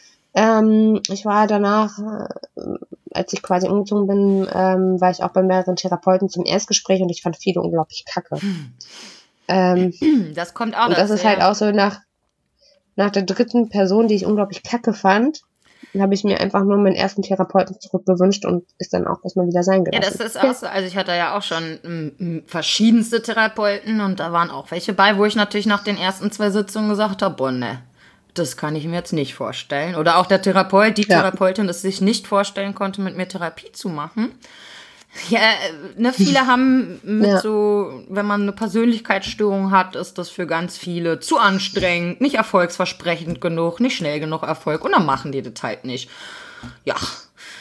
Ähm, ich war danach, äh, als ich quasi umgezogen bin, ähm, war ich auch bei mehreren Therapeuten zum Erstgespräch und ich fand viele unglaublich kacke. Hm. Ähm, das kommt auch Und das dazu, ist halt ja. auch so nach Nach der dritten Person, die ich unglaublich kacke fand, habe ich mir einfach nur meinen ersten Therapeuten zurückgewünscht und ist dann auch erstmal wieder sein gelassen. Ja, das ist auch so. Also ich hatte ja auch schon m, verschiedenste Therapeuten und da waren auch welche bei, wo ich natürlich nach den ersten zwei Sitzungen gesagt habe, boah, ne, das kann ich mir jetzt nicht vorstellen. Oder auch der Therapeut, die ja. Therapeutin, das sich nicht vorstellen konnte, mit mir Therapie zu machen. Ja, ne, viele haben mit ja. so, wenn man eine Persönlichkeitsstörung hat, ist das für ganz viele zu anstrengend, nicht erfolgsversprechend genug, nicht schnell genug Erfolg und dann machen die das halt nicht. Ja,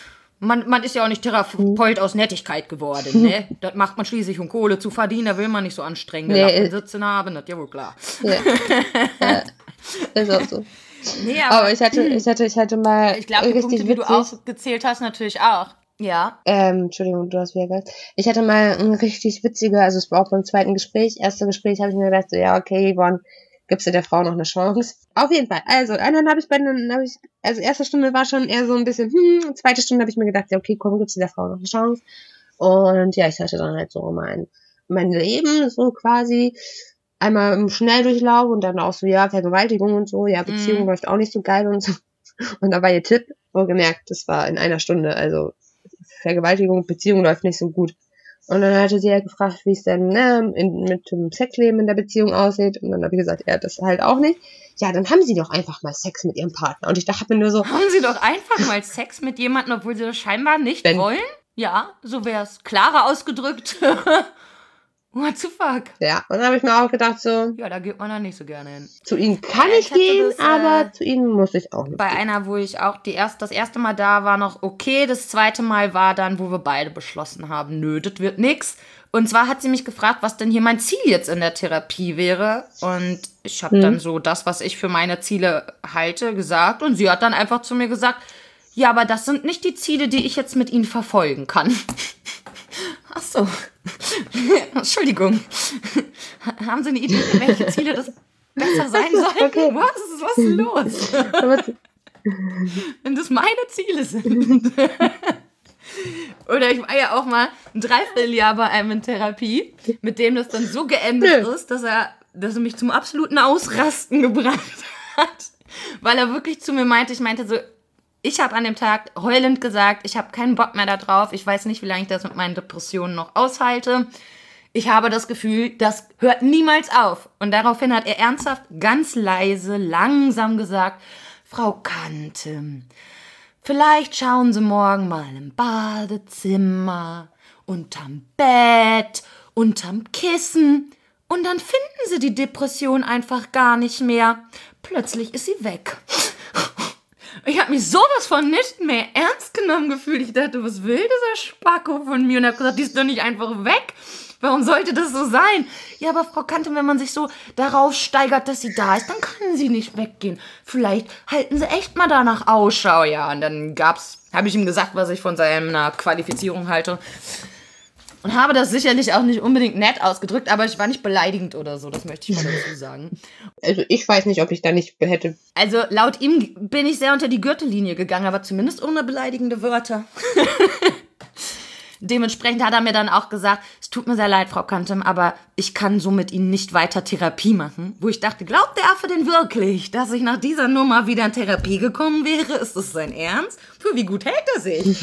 Man, man ist ja auch nicht Therapeut aus Nettigkeit geworden, ne? Das macht man schließlich, um Kohle zu verdienen, da will man nicht so anstrengende Nee, Lappen äh- sitzen haben, das ist ja wohl klar. Ja. Ja, ist auch so. Nee, aber, Aber ich hatte, ich hatte, ich hatte mal ich glaube, die richtig Punkte, die du witzig. aufgezählt hast, natürlich auch. Ja. Ähm, Entschuldigung, du hast wieder gesagt. Ich hatte mal ein richtig witziger, also es war auch beim zweiten Gespräch, erste Gespräch habe ich mir gedacht, so, ja, okay, Yvonne, gibst du der Frau noch eine Chance? Auf jeden Fall. Also, dann habe ich bei dann habe ich, also erste Stunde war schon eher so ein bisschen, hm, zweite Stunde habe ich mir gedacht, ja, okay, komm, gibst du der Frau noch eine Chance? Und ja, ich hatte dann halt so mein, mein Leben, so quasi, einmal im Schnelldurchlauf und dann auch so, ja, Vergewaltigung und so, ja, Beziehung Mhm. läuft auch nicht so geil und so. Und da war ihr Tipp, wohlgemerkt, das war in einer Stunde, also Vergewaltigung, Beziehung läuft nicht so gut. Und dann hatte sie ja gefragt, wie es denn ne, in, mit dem Sexleben in der Beziehung aussieht. Und dann habe ich gesagt, ja, das halt auch nicht. Ja, dann haben sie doch einfach mal Sex mit ihrem Partner. Und ich dachte mir nur so, Haben sie doch einfach mal Sex mit jemandem, obwohl sie das scheinbar nicht Wenn- wollen? Ja, so wäre es klarer ausgedrückt. What the fuck? ja. Und dann habe ich mir auch gedacht, so, Ja, da geht man dann nicht so gerne hin. zu ihnen kann Ja, ich ich hatte gehen, das, äh, aber zu ihnen muss ich auch nicht Bei gehen. einer, wo ich auch die erst, das erste Mal da war, noch okay. Das zweite Mal war dann, wo wir beide beschlossen haben, nö, das wird nix. Und zwar hat sie mich gefragt, was denn hier mein Ziel jetzt in der Therapie wäre. Und ich habe Hm. dann so das, was ich für meine Ziele halte, gesagt. Und sie hat dann einfach zu mir gesagt, ja, aber das sind nicht die Ziele, die ich jetzt mit Ihnen verfolgen kann. Ach so. Entschuldigung. Haben Sie eine Idee, welche Ziele das besser sein sollten? Okay. Was ist was ist los? Aber Wenn das meine Ziele sind. Oder ich war ja auch mal ein Dreivierteljahr bei einem in Therapie, mit dem das dann so geendet Nö. ist, dass er, dass er mich zum absoluten Ausrasten gebracht hat. Weil er wirklich zu mir meinte, ich meinte so, ich habe an dem Tag heulend gesagt, ich habe keinen Bock mehr da drauf, ich weiß nicht, wie lange ich das mit meinen Depressionen noch aushalte. Ich habe das Gefühl, das hört niemals auf. Und daraufhin hat er ernsthaft, ganz leise, langsam gesagt, Frau Kantem, vielleicht schauen Sie morgen mal im Badezimmer, unterm Bett, unterm Kissen und dann finden Sie die Depression einfach gar nicht mehr. Plötzlich ist sie weg. Ich habe mich sowas von nicht mehr ernst genommen gefühlt. Ich dachte, was will dieser Spacko von mir? Und habe gesagt, die ist doch nicht einfach weg. Warum sollte das so sein? Ja, aber Frau Kantem, wenn man sich so darauf steigert, dass sie da ist, dann kann sie nicht weggehen. Vielleicht halten sie echt mal danach Ausschau. Ja, und dann gab's, habe ich ihm gesagt, was ich von seiner Qualifizierung halte. Und habe das sicherlich auch nicht unbedingt nett ausgedrückt, aber ich war nicht beleidigend oder so, das möchte ich mal dazu sagen. also ich weiß nicht, ob ich da nicht hätte. Also laut ihm bin ich sehr unter die Gürtellinie gegangen, aber zumindest ohne beleidigende Wörter. Dementsprechend hat er mir dann auch gesagt, es tut mir sehr leid, Frau Kantem, aber ich kann so mit Ihnen nicht weiter Therapie machen. Wo ich dachte, glaubt der Affe denn wirklich, dass ich nach dieser Nummer wieder in Therapie gekommen wäre? Ist das sein Ernst? Für wie gut hält er sich?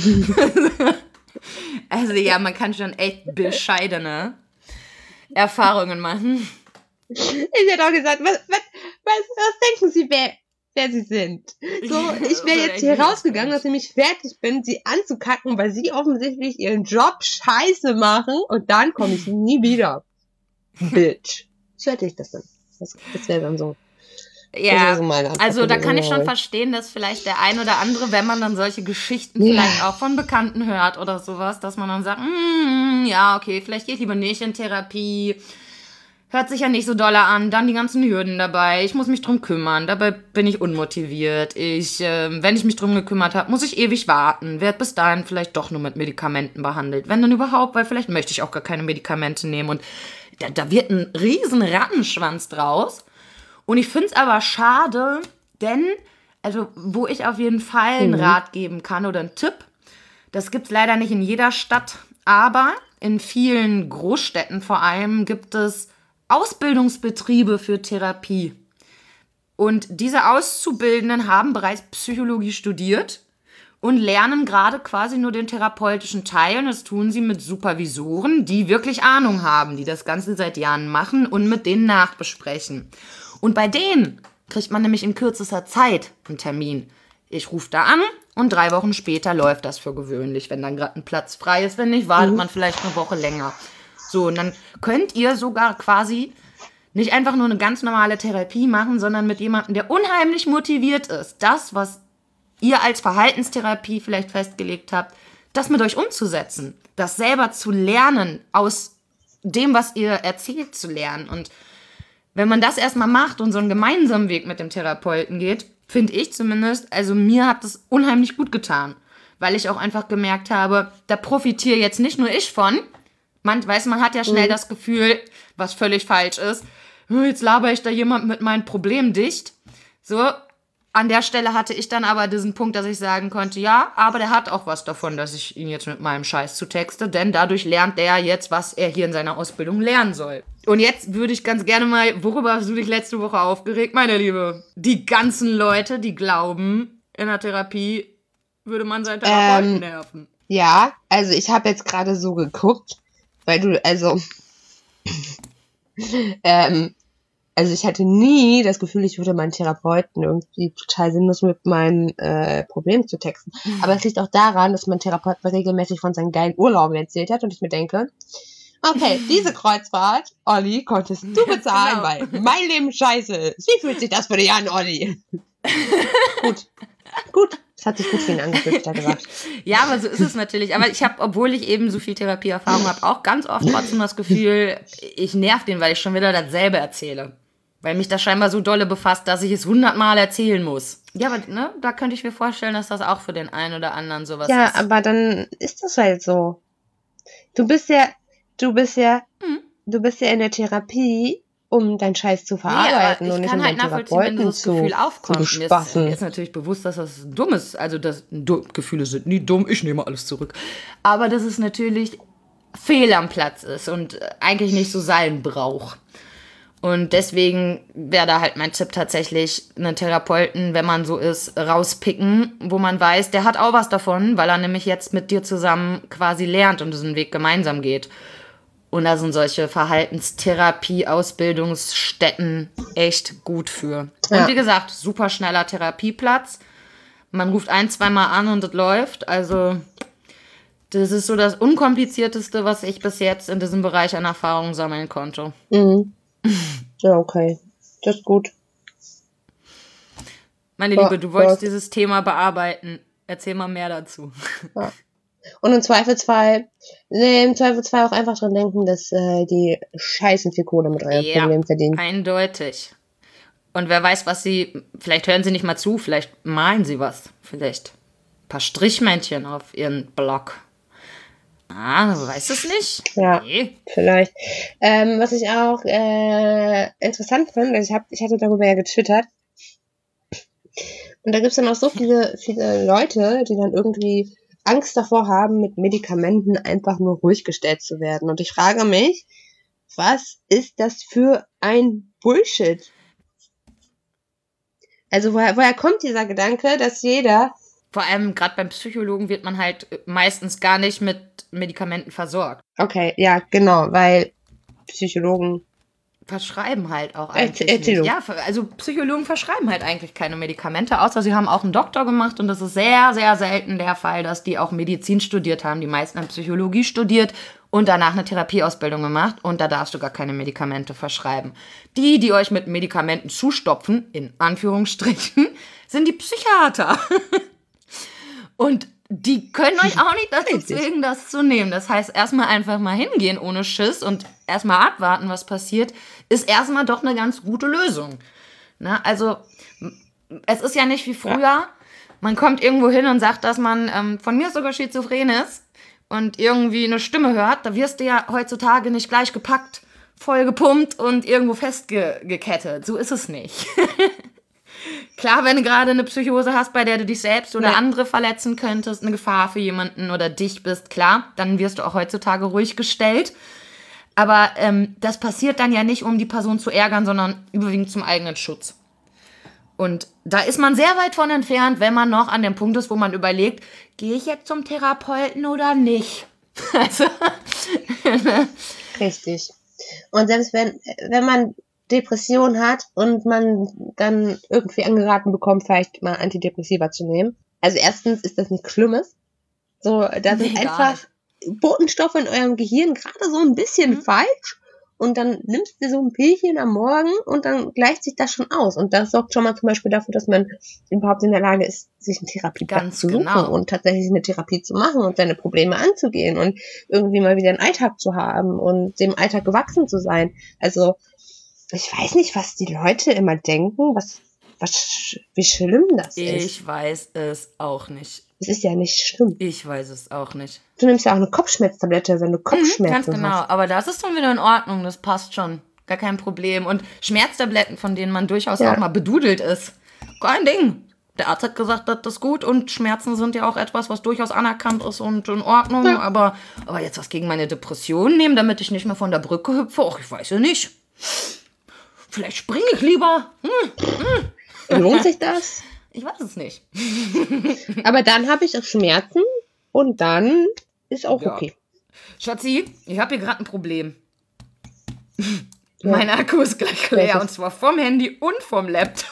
Also ja, man kann schon echt bescheidene Erfahrungen machen. Ich hätte auch gesagt, was, was, was, was denken Sie, wer, wer Sie sind? So, ich wäre jetzt hier rausgegangen, dass ich mich fertig bin, Sie anzukacken, weil Sie offensichtlich Ihren Job scheiße machen und dann komme ich nie wieder. Bitch. So hätte ich das dann. Das, das wäre dann so. Ja, so meine Antwort also da kann ich schon gewesen. verstehen, dass vielleicht der ein oder andere, wenn man dann solche Geschichten Ja. vielleicht auch von Bekannten hört oder sowas, dass man dann sagt, mm, ja, okay, vielleicht gehe ich lieber nicht in Therapie. Hört sich ja nicht so dolle an, dann die ganzen Hürden dabei, ich muss mich drum kümmern, dabei bin ich unmotiviert. Ich, äh, wenn ich mich drum gekümmert habe, muss ich ewig warten, werde bis dahin vielleicht doch nur mit Medikamenten behandelt. Wenn dann überhaupt, weil vielleicht möchte ich auch gar keine Medikamente nehmen und da, da wird ein riesen Rattenschwanz draus. Und ich finde es aber schade, denn, also wo ich auf jeden Fall einen Mhm. Rat geben kann oder einen Tipp, das gibt es leider nicht in jeder Stadt, aber in vielen Großstädten vor allem gibt es Ausbildungsbetriebe für Therapie. Und diese Auszubildenden haben bereits Psychologie studiert und lernen gerade quasi nur den therapeutischen Teil. Und das tun sie mit Supervisoren, die wirklich Ahnung haben, die das Ganze seit Jahren machen und mit denen nachbesprechen. Und bei denen kriegt man nämlich in kürzester Zeit einen Termin. Ich rufe da an und drei Wochen später läuft das für gewöhnlich, wenn dann gerade ein Platz frei ist. Wenn nicht, wartet man vielleicht eine Woche länger. So, und dann könnt ihr sogar quasi nicht einfach nur eine ganz normale Therapie machen, sondern mit jemandem, der unheimlich motiviert ist, das, was ihr als Verhaltenstherapie vielleicht festgelegt habt, das mit euch umzusetzen, das selber zu lernen, aus dem, was ihr erzählt, zu lernen. Und wenn man das erstmal macht und so einen gemeinsamen Weg mit dem Therapeuten geht, finde ich zumindest, also mir hat das unheimlich gut getan, weil ich auch einfach gemerkt habe, da profitiere jetzt nicht nur ich von. Man weiß, man hat ja schnell mhm. das Gefühl, was völlig falsch ist, jetzt laber ich da jemand mit meinen Problemen dicht. So, an der Stelle hatte ich dann aber diesen Punkt, dass ich sagen konnte, ja, aber der hat auch was davon, dass ich ihn jetzt mit meinem Scheiß zutexte, denn dadurch lernt er jetzt, was er hier in seiner Ausbildung lernen soll. Und jetzt würde ich ganz gerne mal, worüber hast du dich letzte Woche aufgeregt, meine Liebe? Die ganzen Leute, die glauben, in der Therapie würde man seinen Therapeuten ähm, nerven. Ja, also ich habe jetzt gerade so geguckt, weil du, also, ähm, also ich hatte nie das Gefühl, ich würde meinen Therapeuten irgendwie total sinnlos mit meinen äh, Problemen zu texten. Aber es liegt auch daran, dass mein Therapeut mir regelmäßig von seinen geilen Urlauben erzählt hat und ich mir denke, okay, diese Kreuzfahrt, Olli, konntest du bezahlen, genau. Weil mein Leben scheiße ist. Wie fühlt sich das für dich an, Olli? Gut, gut. Das hat sich gut für ihn angefühlt, hat er gesagt. Ja, aber so ist es natürlich. Aber ich habe, obwohl ich eben so viel Therapieerfahrung habe, auch ganz oft trotzdem das Gefühl, ich nerv den, weil ich schon wieder dasselbe erzähle. Weil mich das scheinbar so dolle befasst, dass ich es hundertmal erzählen muss. Ja, aber ne, da könnte ich mir vorstellen, dass das auch für den einen oder anderen sowas ja, ist. Ja, aber dann ist das halt so. Du bist ja, du bist ja, mhm. du bist ja in der Therapie, um deinen Scheiß zu verarbeiten nee, und nicht um halt deinen Therapeuten wenn das zu, Gefühl aufkommt. zu bespaßen. Mir ist, mir ist natürlich bewusst, dass das dumm ist. Also das, du, Gefühle sind nie dumm, ich nehme alles zurück. Aber dass es natürlich fehl am Platz ist und eigentlich nicht so sein braucht. Und deswegen wäre da halt mein Tipp tatsächlich, einen Therapeuten, wenn man so ist, rauspicken, wo man weiß, der hat auch was davon, weil er nämlich jetzt mit dir zusammen quasi lernt und diesen Weg gemeinsam geht. Und da sind solche Verhaltenstherapie-Ausbildungsstätten echt gut für. Ja. Und wie gesagt, super schneller Therapieplatz. Man ruft ein, zweimal an und es läuft. Also das ist so das Unkomplizierteste, was ich bis jetzt in diesem Bereich an Erfahrung sammeln konnte. Mhm. Ja, okay. Das ist gut. Meine Liebe, du wolltest dieses Thema bearbeiten. Erzähl mal mehr dazu. Ja. Und im Zweifelsfall, nee, im Zweifelsfall auch einfach dran denken, dass äh, die scheißen viel Kohle mit eurem ja, Problem verdienen. Eindeutig. Und wer weiß, was sie, vielleicht hören sie nicht mal zu, vielleicht malen sie was. Vielleicht ein paar Strichmännchen auf ihren Blog. Ah, du weißt es nicht? Ja, nee. Vielleicht. Ähm, was ich auch äh, interessant finde, also ich, hab, ich hatte darüber ja getwittert. Und da gibt es dann auch so viele, viele Leute, die dann irgendwie Angst davor haben, mit Medikamenten einfach nur ruhig gestellt zu werden. Und ich frage mich, was ist das für ein Bullshit? Also woher, woher kommt dieser Gedanke, dass jeder... Vor allem gerade beim Psychologen wird man halt meistens gar nicht mit Medikamenten versorgt. Okay, ja, genau, weil Psychologen verschreiben halt auch eigentlich Erzähl nicht. Ja, also Psychologen verschreiben halt eigentlich keine Medikamente, außer sie haben auch einen Doktor gemacht und das ist sehr, sehr selten der Fall, dass die auch Medizin studiert haben. Die meisten haben Psychologie studiert und danach eine Therapieausbildung gemacht und da darfst du gar keine Medikamente verschreiben. Die, die euch mit Medikamenten zustopfen, in Anführungsstrichen, sind die Psychiater. Und die können euch auch nicht dazu zwingen, das zu nehmen. Das heißt, erstmal einfach mal hingehen ohne Schiss und erstmal abwarten, was passiert, ist erstmal doch eine ganz gute Lösung. Na, also, es ist ja nicht wie früher. Ja. Man kommt irgendwo hin und sagt, dass man ähm, von mir sogar schizophren ist und irgendwie eine Stimme hört. Da wirst du ja heutzutage nicht gleich gepackt, voll gepumpt und irgendwo festgekettet. So ist es nicht. Klar, wenn du gerade eine Psychose hast, bei der du dich selbst oder ja. andere verletzen könntest, eine Gefahr für jemanden oder dich bist, klar, dann wirst du auch heutzutage ruhig gestellt. Aber ähm, das passiert dann ja nicht, um die Person zu ärgern, sondern überwiegend zum eigenen Schutz. Und da ist man sehr weit von entfernt, wenn man noch an dem Punkt ist, wo man überlegt, gehe ich jetzt zum Therapeuten oder nicht? Also richtig. Und selbst wenn, wenn man Depression hat und man dann irgendwie angeraten bekommt, vielleicht mal Antidepressiva zu nehmen. Also erstens ist das nichts Schlimmes. So, da sind nee, einfach Botenstoffe in eurem Gehirn gerade so ein bisschen mhm. falsch und dann nimmst du so ein Pillchen am Morgen und dann gleicht sich das schon aus. Und das sorgt schon mal zum Beispiel dafür, dass man überhaupt in der Lage ist, sich einen Therapieplatz Ganz zu suchen genau. und tatsächlich eine Therapie zu machen und seine Probleme anzugehen und irgendwie mal wieder einen Alltag zu haben und dem Alltag gewachsen zu sein. Also ich weiß nicht, was die Leute immer denken, was, was, wie schlimm das ist. Ich weiß es auch nicht. Es ist ja nicht schlimm. Ich weiß es auch nicht. Du nimmst ja auch eine Kopfschmerztablette, wenn du Mhm, Kopfschmerzen ganz genau. hast. Aber das ist dann wieder in Ordnung. Das passt schon. Gar kein Problem. Und Schmerztabletten, von denen man durchaus Ja. auch mal bedudelt ist. Kein Ding. Der Arzt hat gesagt, das ist gut. Und Schmerzen sind ja auch etwas, was durchaus anerkannt ist und in Ordnung. Ja. Aber, aber jetzt was gegen meine Depression nehmen, damit ich nicht mehr von der Brücke hüpfe? Ach, ich weiß ja nicht. Vielleicht springe ich lieber. Hm, Lohnt sich das? ich weiß es nicht. Aber dann habe ich auch Schmerzen und dann ist auch Ja. okay. Schatzi, ich habe hier gerade ein Problem. Ja. Mein Akku ist gleich leer. Welches? Und zwar vom Handy und vom Laptop.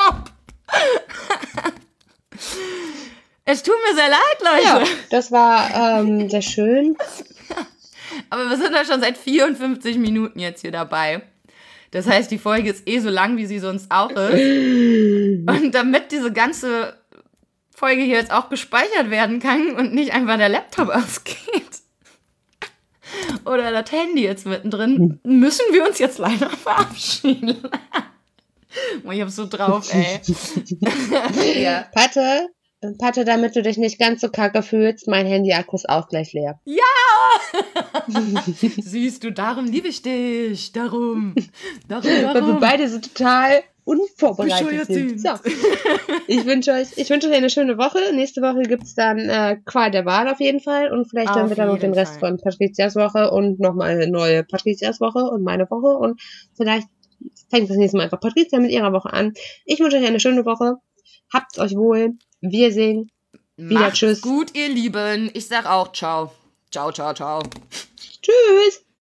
Es tut mir sehr leid, Ja, Leute. das war ähm, sehr schön. Aber wir sind ja schon seit vierundfünfzig Minuten jetzt hier dabei. Das heißt, die Folge ist eh so lang, wie sie sonst auch ist. Und damit diese ganze Folge hier jetzt auch gespeichert werden kann und nicht einfach der Laptop ausgeht oder das Handy jetzt mittendrin, müssen wir uns jetzt leider verabschieden. Oh, ich hab so drauf, ey. ja. Patte, Patte, damit du dich nicht ganz so kacke fühlst, mein Handy-Akku ist auch gleich leer. Siehst du, darum liebe ich dich. Darum. Darum, Weil wir darum. beide so total unvorbereitet Bescheuert sind. sind. So. Ich wünsche euch, ich wünsche euch eine schöne Woche. Nächste Woche gibt's dann äh, Qual der Wahl auf jeden Fall und vielleicht Auf dann wieder noch den jeden Rest Fall. von Patrizias Woche und nochmal eine neue Patrizias Woche und meine Woche und vielleicht fängt das nächste Mal einfach Patrizia mit ihrer Woche an. Ich wünsche euch eine schöne Woche. Habt's euch wohl. Wir sehen. Wieder Macht's tschüss. gut, ihr Lieben. Ich sag auch ciao. Ciao, ciao, ciao. Tschüss.